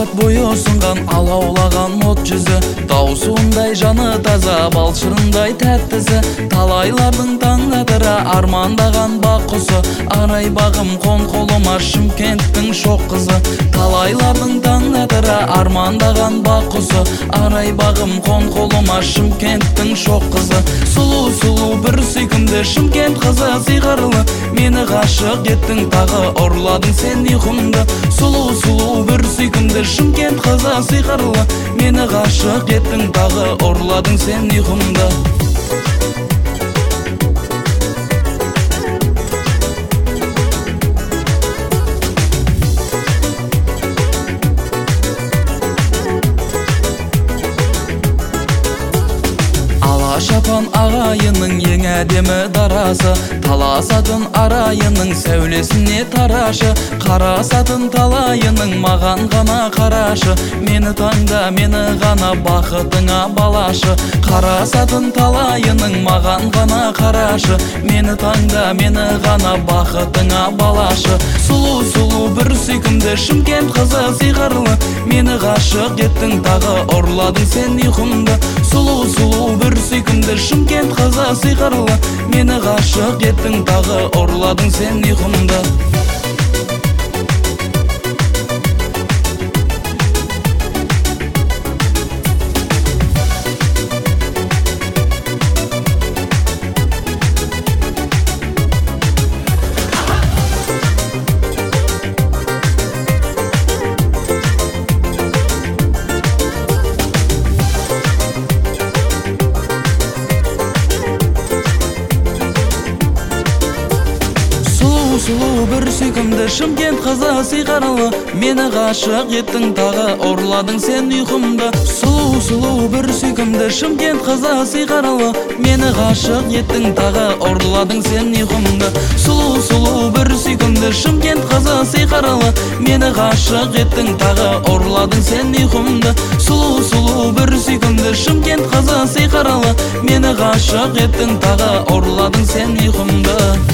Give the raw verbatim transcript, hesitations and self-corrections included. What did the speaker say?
Бақыт бойы ұсынған алаулаған от жүзі, даусындай жаны таза, балшырындай тәттісі. Талайлардың таңдатыра армандаған бақ құсы, арай бағым қон қолыма Шымкенттің шоқ қызы. Талайлардың таңдатыра армандаған бақ құсы, арай бағым қон қолыма Шымкенттің шоқ қызы. Сұлу-сұлу бір сүйкімді Шымкент қызы сиқырлы, мені ғашық еттің тағы ұрладың сен ұйқымды. Сұлу-сұлу бір сүйкімді Шымкент қызы сиқырлы, мені ғашық еттің тағы ұрладың сен ұйқымды. Шапан ағайының ең әдемі дарасы, таласатын арайының сәулесіне тарашы. Қарасатын талайының маған ғана қарашы, мені таңда, мені ғана бақытыңа балашы. Қарасатын талайының маған ғана қарашы, мені таңда, мені ғана бақытыңа балашы. Сұлу-сұлу бір сүйкімді Шымкент қызы сиқырлы, мені ғашық еттің тағы ұрладың сен ұйқымды. Сұлу-сұлу бір сүйкімді Шымкент қызы сиқырлы, мені ғашық еттің тағы ұрладың сен ұйқымды. Сұлу бір сүйкімді Шымкент қызы сиқырлы, мені ғашық еттің тағы ұрладың сен ұйқымды. Сұлу-сұлу бір сүйкімді Шымкент қызы сиқырлы, мені ғашық еттің тағы ұрладың сен ұйқымды. Сұлу-сұлу бір сүйкімді Шымкент қызы сиқырлы, мені ғашық еттің тағы ұрладың сен ұйқымды. Сұлу-сұлу бір сүйкімді Шымкент қызы сиқырлы, мені ғашық еттің тағы ұрладың сен ұйқымды.